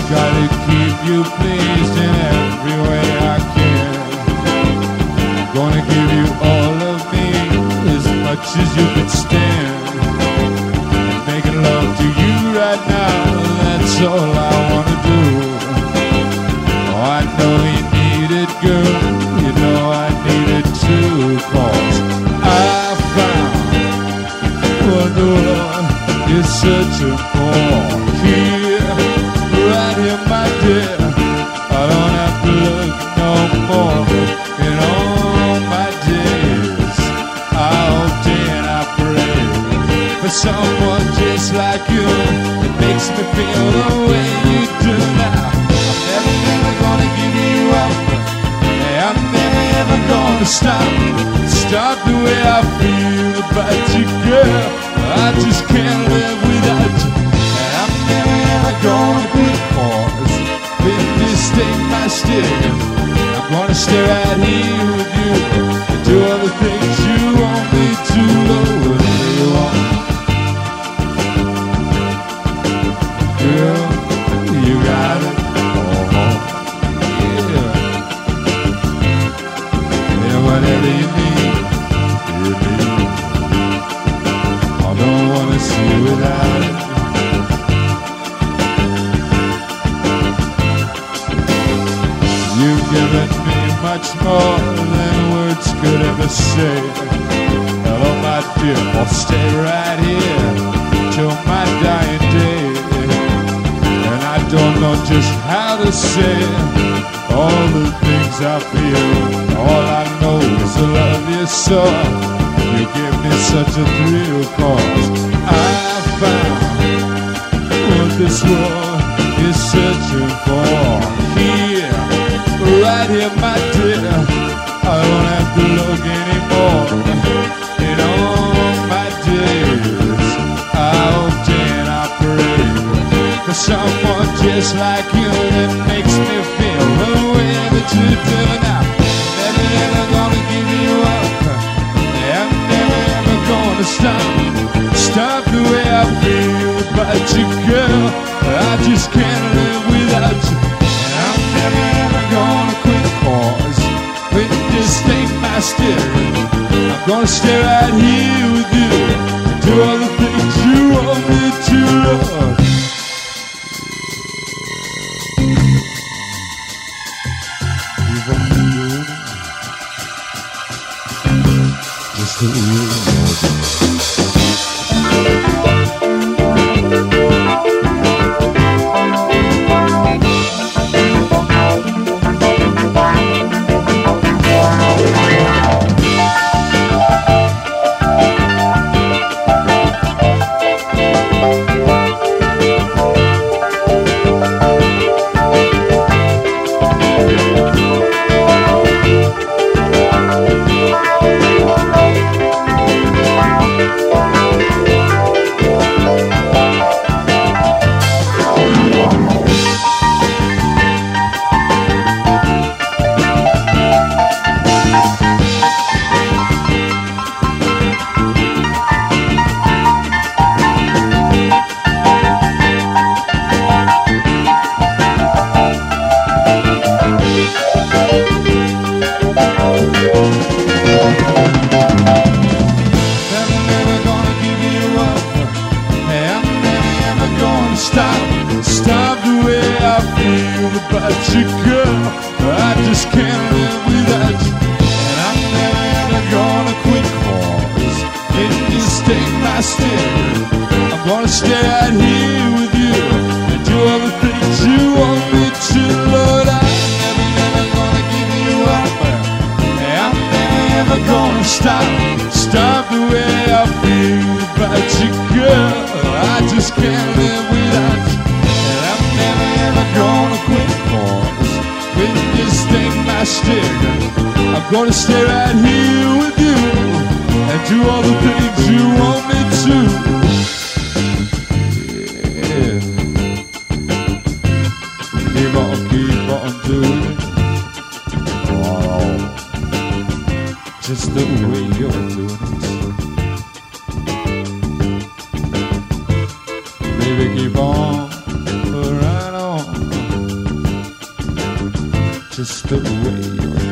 Gotta keep you pleased in every way I can. Gonna give you all of me, as much as you can stand. And making love to you right now, that's all I wanna do. Oh, I know you need it, girl, you know I need it too. 'Cause I found what the world is searching for. Here, right here, my dear, I don't have to look no more. In all my days, I hope and I pray for someone just like you that makes me feel the way you do now. I'm never gonna give you up. I'm never ever gonna stop the way I feel about you, girl. I just can't live without you. And I'm never ever gonna quit, 'cause when you stay my stick, I'm gonna stay right here with you and do all the things you want me to. Whatever you want, girl, you got it. Whatever you need, I don't wanna see you without it. You've given me much more than words could ever say. Hello, my dear, I'll stay right here till my dying day. And I don't know just how to say all the things I feel. All I know is I love you so. You give me such a thrill, 'cause I found what this world is searching for. Here, right here, my dear, I don't have to look anymore. In all my days, I hope and I pray for someone just like you that makes me feel the way that you do now. Never ever gonna give you up. I'm never ever gonna stop the way I feel about you, girl. I just can't live without you. And I'm never ever gonna quit, 'cause when you stay my steering, I'm gonna stay right here with you and do all the things you want me to. Just the way you stop the way I feel about you, girl. I just can't live without you. And I'm never ever gonna quit, 'cause if you stay my steering, I'm gonna stay right here with you and do all the things you want me to. Lord, I'm never gonna give you up. And I'm never ever gonna stop the way I feel about you, girl. I just can't live without you. Gonna quit, 'cause when you stay my steering, I'm gonna stay right here with you and do all the things you want me to. Yeah. Keep on doing it. Oh, just the way you're doing it. Baby, keep on, right on. just the way you